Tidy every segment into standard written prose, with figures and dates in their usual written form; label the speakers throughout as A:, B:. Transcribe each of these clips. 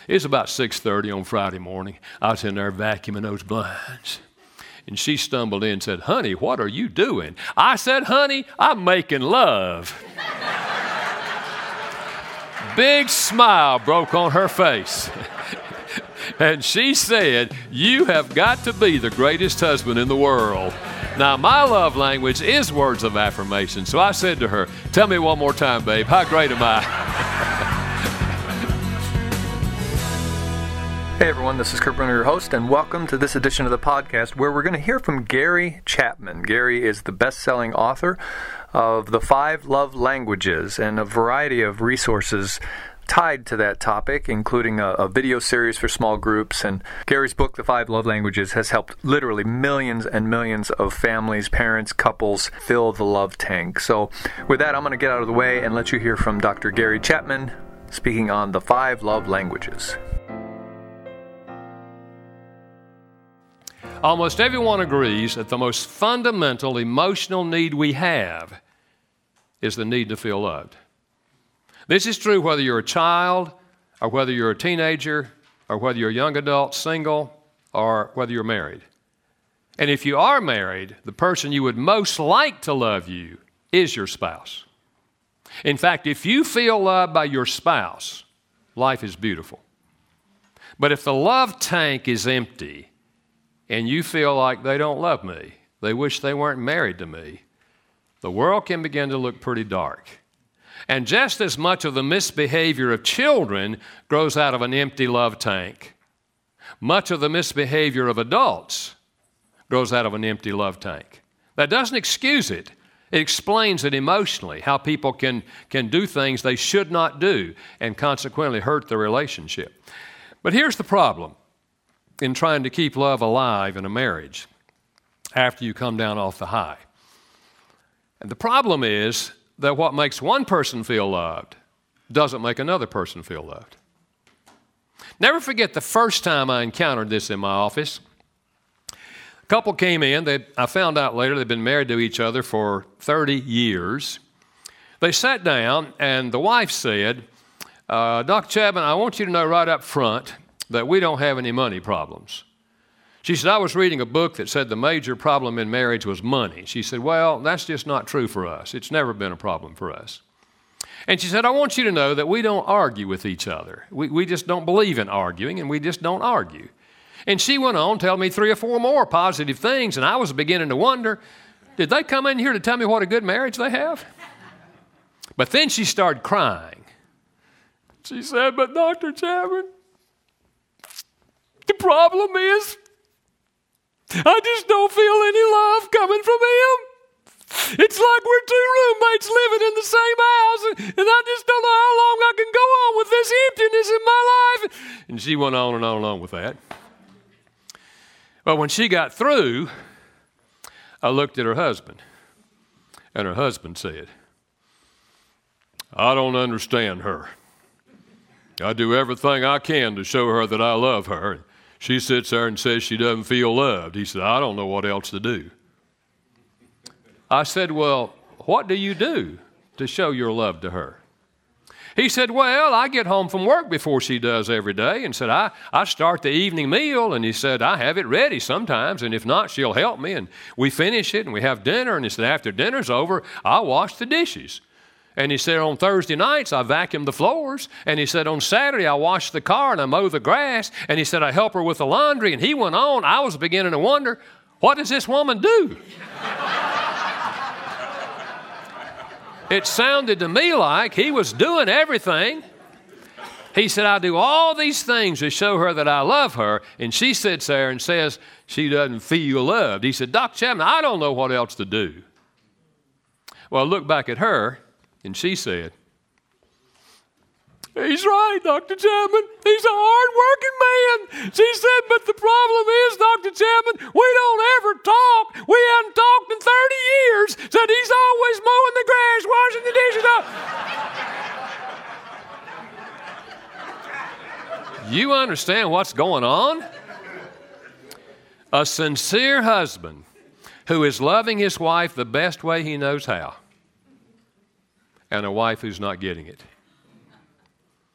A: It was about 6:30 on Friday morning. I was in there vacuuming those blinds. And she stumbled in and said, "Honey, what are you doing?" I said, "Honey, I'm making love." Big smile broke on her face. And she said, "You have got to be the greatest husband in the world." Now, my love language is words of affirmation. So I said to her, "Tell me one more time, babe, how great am I?"
B: Hey everyone, this is Kurt Brunner, your host, and welcome to this edition of the podcast where we're going to hear from Gary Chapman. Gary is the best-selling author of The 5 Love Languages and a variety of resources tied to that topic, including a video series for small groups. And Gary's book, The 5 Love Languages, has helped literally millions and millions of families, parents, couples fill the love tank. So with that, I'm going to get out of the way and let you hear from Dr. Gary Chapman speaking on The 5 Love Languages.
A: Almost everyone agrees that the most fundamental emotional need we have is the need to feel loved. This is true whether you're a child, or whether you're a teenager, or whether you're a young adult, single, or whether you're married. And if you are married, the person you would most like to love you is your spouse. In fact, if you feel loved by your spouse, life is beautiful. But if the love tank is empty, and you feel like they don't love me, they wish they weren't married to me, the world can begin to look pretty dark. And just as much of the misbehavior of children grows out of an empty love tank, much of the misbehavior of adults grows out of an empty love tank. That doesn't excuse it. It explains it emotionally, how people can do things they should not do and consequently hurt the relationship. But here's the problem in trying to keep love alive in a marriage after you come down off the high. And the problem is that what makes one person feel loved doesn't make another person feel loved. Never forget the first time I encountered this in my office. A couple came in. I found out later they'd been married to each other for 30 years. They sat down, and the wife said, "Dr. Chapman, I want you to know right up front that we don't have any money problems." She said, "I was reading a book that said the major problem in marriage was money." She said, "Well, that's just not true for us. It's never been a problem for us." And she said, "I want you to know that we don't argue with each other. We just don't believe in arguing, and we just don't argue." And she went on to tell me 3 or 4 more positive things, and I was beginning to wonder, did they come in here to tell me what a good marriage they have? But then she started crying. She said, "But Dr. Chapman, the problem is I just don't feel any love coming from him. It's like we're 2 roommates living in the same house, and I just don't know how long I can go on with this emptiness in my life." And she went on and on and on with that. But when she got through, I looked at her husband, and her husband said, "I don't understand her. I do everything I can to show her that I love her. She sits there and says she doesn't feel loved." He said, "I don't know what else to do." I said, "Well, what do you do to show your love to her?" He said, "Well, I get home from work before she does every day." And said, I start the evening meal. And he said, "I have it ready sometimes. And if not, she'll help me. And we finish it and we have dinner." And he said, "After dinner's over, I'll wash the dishes." And he said, "On Thursday nights, I vacuum the floors." And he said, "On Saturday, I wash the car and I mow the grass." And he said, "I help her with the laundry." And he went on. I was beginning to wonder, what does this woman do? It sounded to me like he was doing everything. He said, "I do all these things to show her that I love her." And she sits there and says she doesn't feel loved. He said, "Dr. Chapman, I don't know what else to do." Well, I looked back at her. And she said, "He's right, Dr. Chapman. He's a hard-working man." She said, "But the problem is, Dr. Chapman, we don't ever talk. We haven't talked in 30 years. Said he's always mowing the grass, washing the dishes up." You understand what's going on? A sincere husband who is loving his wife the best way he knows how, and a wife who's not getting it.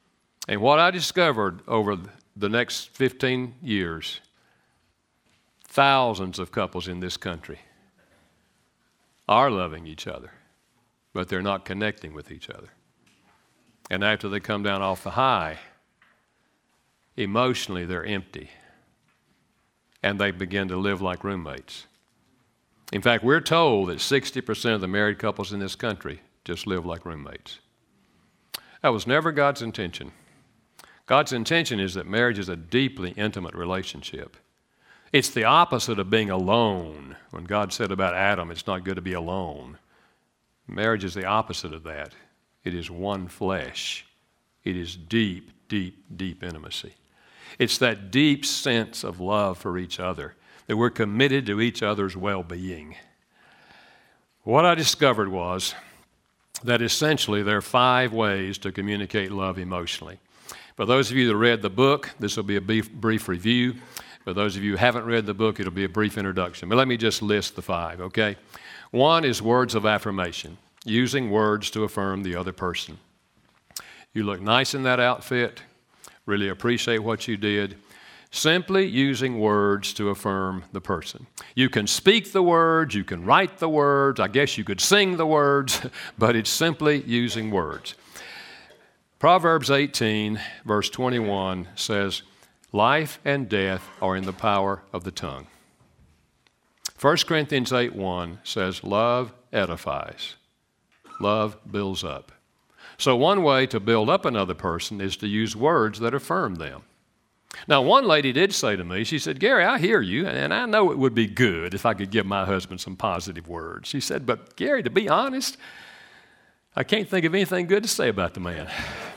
A: And what I discovered over the next 15 years, thousands of couples in this country are loving each other, but they're not connecting with each other. And after they come down off the high, emotionally they're empty, and they begin to live like roommates. In fact, we're told that 60% of the married couples in this country just live like roommates. That was never God's intention. God's intention is that marriage is a deeply intimate relationship. It's the opposite of being alone. When God said about Adam, it's not good to be alone. Marriage is the opposite of that. It is one flesh. It is deep, deep, deep intimacy. It's that deep sense of love for each other, that we're committed to each other's well-being. What I discovered was that essentially there are 5 ways to communicate love emotionally. For those of you that read the book, this will be a brief review. For those of you who haven't read the book, it'll be a brief introduction. But let me just list the 5, okay? 1 is words of affirmation, using words to affirm the other person. You look nice in that outfit, really appreciate what you did. Simply using words to affirm the person. You can speak the words, you can write the words, I guess you could sing the words, but it's simply using words. Proverbs 18, verse 21 says, life and death are in the power of the tongue. 1 Corinthians 8:1 says, love edifies. Love builds up. So one way to build up another person is to use words that affirm them. Now, one lady did say to me, she said, Gary, I hear you, and I know it would be good if I could give my husband some positive words. She said, but Gary, to be honest, I can't think of anything good to say about the man.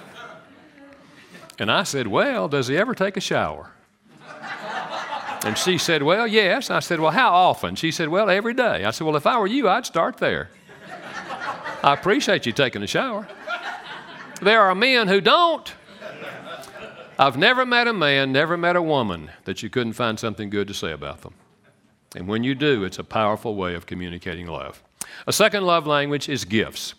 A: And I said, well, does he ever take a shower? And she said, well, yes. I said, well, how often? She said, well, every day. I said, well, if I were you, I'd start there. I appreciate you taking a shower. There are men who don't. I've never met a man, never met a woman that you couldn't find something good to say about them. And when you do, it's a powerful way of communicating love. A second love language is gifts.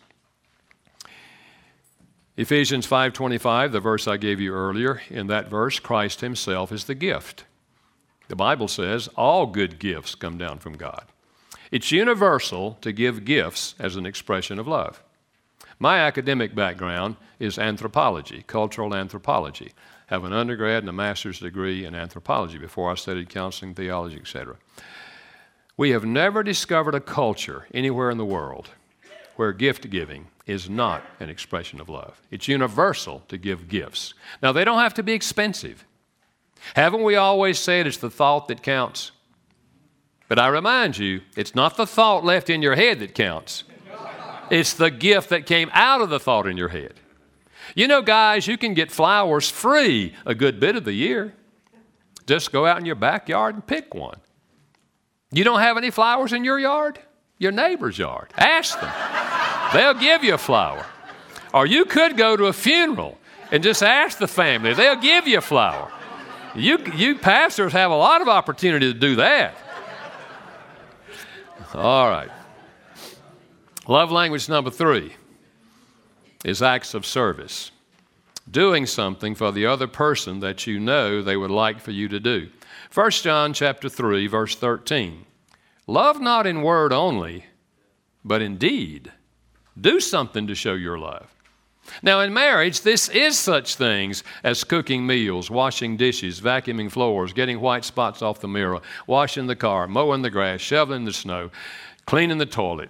A: Ephesians 5:25, the verse I gave you earlier, in that verse, Christ himself is the gift. The Bible says all good gifts come down from God. It's universal to give gifts as an expression of love. My academic background is anthropology, cultural anthropology. I have an undergrad and a master's degree in anthropology before I studied counseling, theology, etc. We have never discovered a culture anywhere in the world where gift giving is not an expression of love. It's universal to give gifts. Now, they don't have to be expensive. Haven't we always said it's the thought that counts? But I remind you, it's not the thought left in your head that counts. It's the gift that came out of the thought in your head. You know, guys, you can get flowers free a good bit of the year. Just go out in your backyard and pick one. You don't have any flowers in your yard? Your neighbor's yard. Ask them. They'll give you a flower. Or you could go to a funeral and just ask the family. They'll give you a flower. You pastors have a lot of opportunity to do that. All right. Love language number 3 is acts of service. Doing something for the other person that you know they would like for you to do. 1 John chapter 3, verse 13. Love not in word only, but in deed. Do something to show your love. Now, in marriage, this is such things as cooking meals, washing dishes, vacuuming floors, getting white spots off the mirror, washing the car, mowing the grass, shoveling the snow, cleaning the toilet,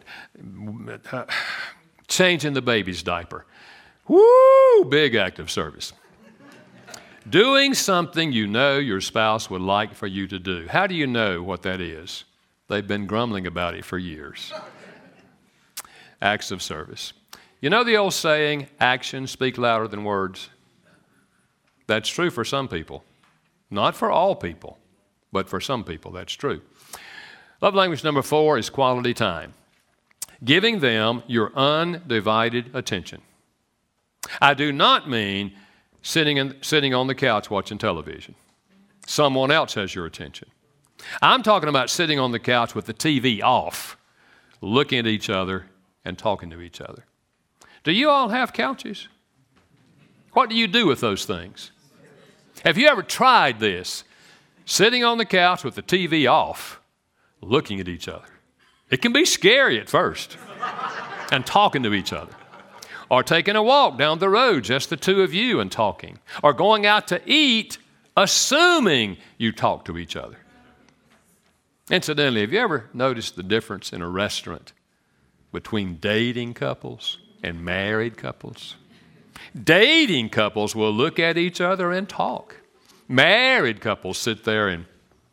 A: changing the baby's diaper. Woo! Big act of service. Doing something you know your spouse would like for you to do. How do you know what that is? They've been grumbling about it for years. Acts of service. You know the old saying, actions speak louder than words? That's true for some people. Not for all people, but for some people, that's true. Love language number 4 is quality time. Giving them your undivided attention. I do not mean sitting on the couch watching television. Someone else has your attention. I'm talking about sitting on the couch with the TV off, looking at each other and talking to each other. Do you all have couches? What do you do with those things? Have you ever tried this? Sitting on the couch with the TV off, looking at each other. It can be scary at first. And talking to each other. Or taking a walk down the road, just the two of you, and talking. Or going out to eat, assuming you talk to each other. Incidentally, have you ever noticed the difference in a restaurant between dating couples and married couples? Dating couples will look at each other and talk. Married couples sit there and...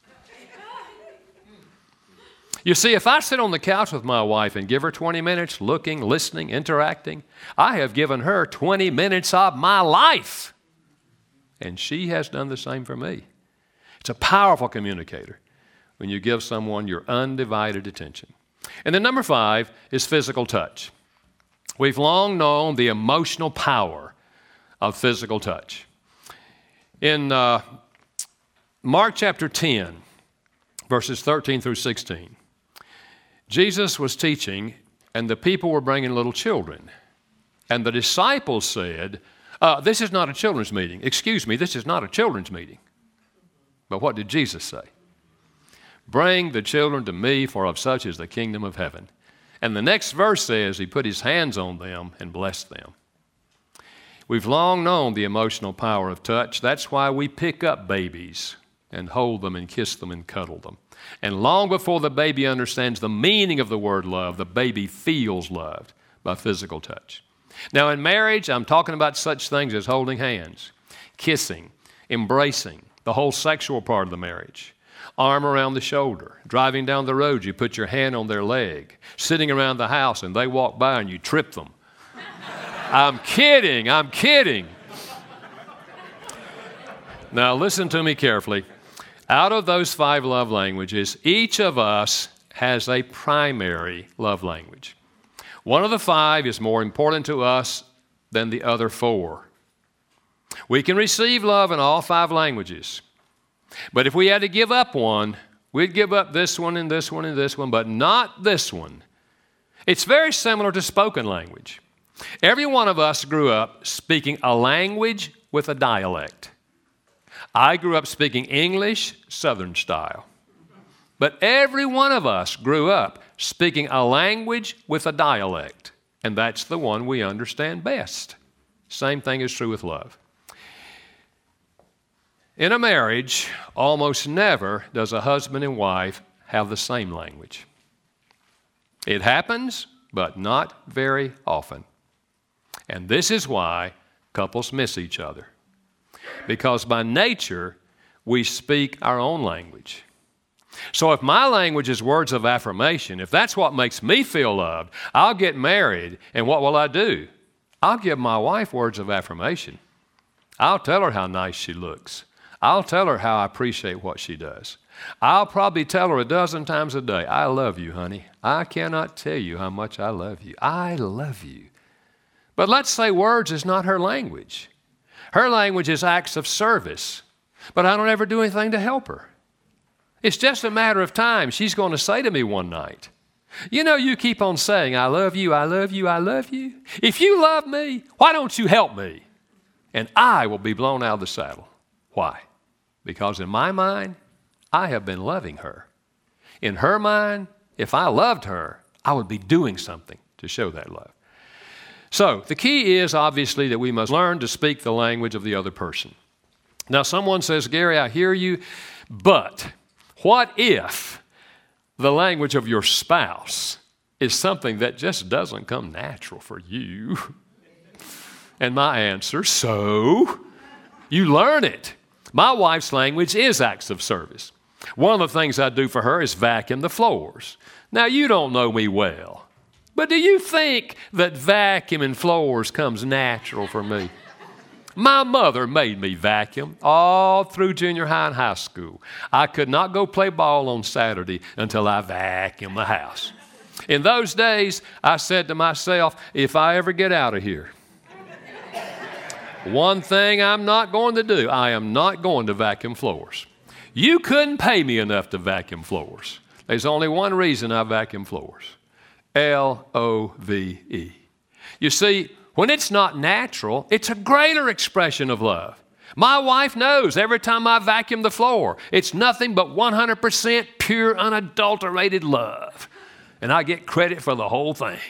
A: You see, if I sit on the couch with my wife and give her 20 minutes looking, listening, interacting, I have given her 20 minutes of my life. And she has done the same for me. It's a powerful communicator when you give someone your undivided attention. And then number 5 is physical touch. We've long known the emotional power of physical touch. In Mark chapter 10, verses 13 through 16, Jesus was teaching, and the people were bringing little children. And the disciples said, this is not a children's meeting. Excuse me, this is not a children's meeting. But what did Jesus say? Bring the children to me, for of such is the kingdom of heaven. And the next verse says, he put his hands on them and blessed them. We've long known the emotional power of touch. That's why we pick up babies and hold them and kiss them and cuddle them. And long before the baby understands the meaning of the word love, the baby feels loved by physical touch. Now in marriage, I'm talking about such things as holding hands, kissing, embracing, the whole sexual part of the marriage. Arm around the shoulder. Driving down the road, you put your hand on their leg. Sitting around the house and they walk by and you trip them. I'm kidding. Now listen to me carefully. Out of those 5 love languages, each of us has a primary love language. One of the 5 is more important to us than the other 4. We can receive love in all 5 languages. But if we had to give up one, we'd give up this one and this one and this one, but not this one. It's very similar to spoken language. Every one of us grew up speaking a language with a dialect. I grew up speaking English, Southern style. But every one of us grew up speaking a language with a dialect, and that's the one we understand best. Same thing is true with love. In a marriage, almost never does a husband and wife have the same language. It happens, but not very often. And this is why couples miss each other. Because by nature, we speak our own language. So if my language is words of affirmation, if that's what makes me feel loved, I'll get married, and what will I do? I'll give my wife words of affirmation. I'll tell her how nice she looks. I'll tell her how I appreciate what she does. I'll probably tell her 12 times a day, I love you, honey. I cannot tell you how much I love you. I love you. But let's say words is not her language. Her language is acts of service. But I don't ever do anything to help her. It's just a matter of time. She's going to say to me one night, you know, you keep on saying, I love you, I love you, I love you. If you love me, why don't you help me? And I will be blown out of the saddle. Why? Because in my mind, I have been loving her. In her mind, if I loved her, I would be doing something to show that love. So the key is obviously that we must learn to speak the language of the other person. Now someone says, Gary, I hear you, but what if the language of your spouse is something that just doesn't come natural for you? And my answer, so you learn it. My wife's language is acts of service. One of the things I do for her is vacuum the floors. Now, you don't know me well, but do you think that vacuuming floors comes natural for me? My mother made me vacuum all through junior high and high school. I could not go play ball on Saturday until I vacuumed the house. In those days, I said to myself, if I ever get out of here, one thing I'm not going to do, I am not going to vacuum floors. You couldn't pay me enough to vacuum floors. There's only one reason I vacuum floors. Love. You see, When it's not natural, it's a greater expression of love. My wife knows every time I vacuum the floor, it's nothing but 100% pure, unadulterated love. And I get credit for the whole thing.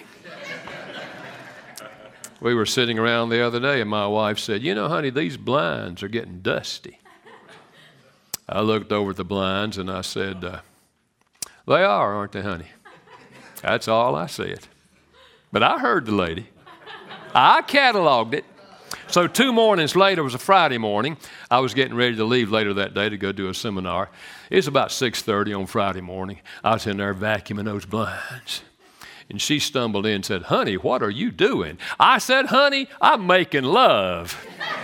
A: We were sitting around the other day and my wife said, "You know, honey, these blinds are getting dusty." I looked over at the blinds and I said, "They are, aren't they, honey?" That's all I said. But I heard the lady. I cataloged it. So 2 mornings later, it was a Friday morning. I was getting ready to leave later that day to go do a seminar. It was about 6:30 on Friday morning. I was in there vacuuming those blinds. And she stumbled in and said, "Honey, what are you doing?" I said, "Honey, I'm making love."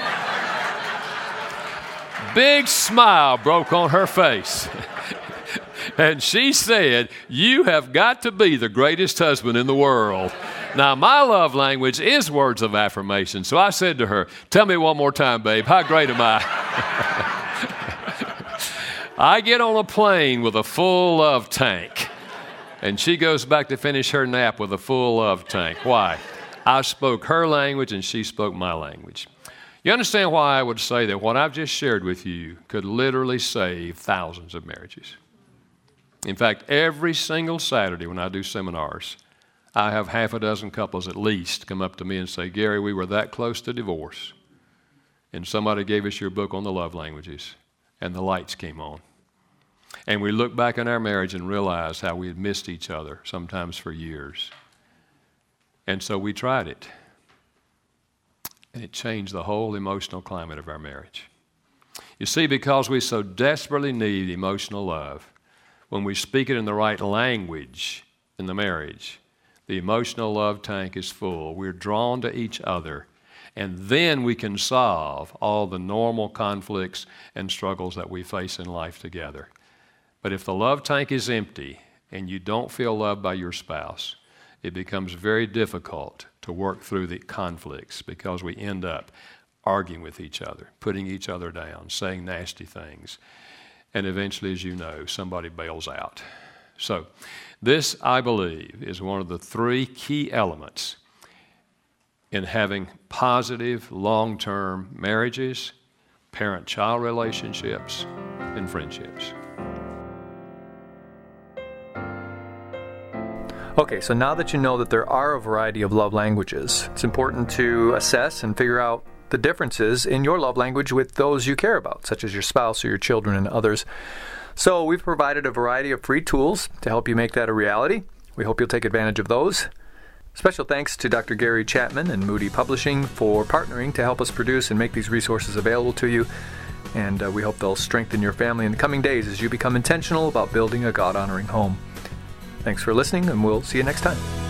A: Big smile broke on her face. And she said, "You have got to be the greatest husband in the world." Now, my love language is words of affirmation. So I said to her, "Tell me one more time, babe, how great am I?" I get on a plane with a full love tank. And she goes back to finish her nap with a full love tank. Why? I spoke her language and she spoke my language. You understand why I would say that what I've just shared with you could literally save thousands of marriages? In fact, every single Saturday when I do seminars, I have half a dozen couples at least come up to me and say, "Gary, we were that close to divorce, and somebody gave us your book on the love languages, and the lights came on. And we looked back on our marriage and realized how we had missed each other, sometimes for years. And so we tried it. And it changed the whole emotional climate of our marriage." You see, because we so desperately need emotional love, when we speak it in the right language in the marriage, the emotional love tank is full. We're drawn to each other. And then we can solve all the normal conflicts and struggles that we face in life together. But if the love tank is empty and you don't feel loved by your spouse, it becomes very difficult to work through the conflicts because we end up arguing with each other, putting each other down, saying nasty things. And eventually, as you know, somebody bails out. So this, I believe, is one of the 3 key elements in having positive, long-term marriages, parent-child relationships, and friendships.
B: Okay, so now that you know that there are a variety of love languages, it's important to assess and figure out the differences in your love language with those you care about, such as your spouse or your children and others. So we've provided a variety of free tools to help you make that a reality. We hope you'll take advantage of those. Special thanks to Dr. Gary Chapman and Moody Publishing for partnering to help us produce and make these resources available to you. And we hope they'll strengthen your family in the coming days as you become intentional about building a God-honoring home. Thanks for listening, and we'll see you next time.